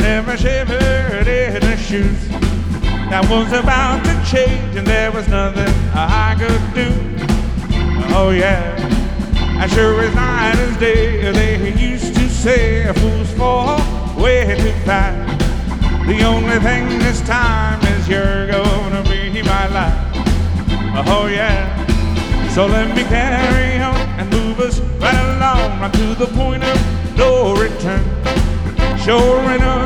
never shivered in her shoes. That was about to change, and there was nothing I could do. Oh yeah, as sure as night as day, they used to say fools fall way too fast. The only thing this time is you're gonna be my life. Oh yeah, so let me carry on and move us right along, right to the point of no return. Sure enough,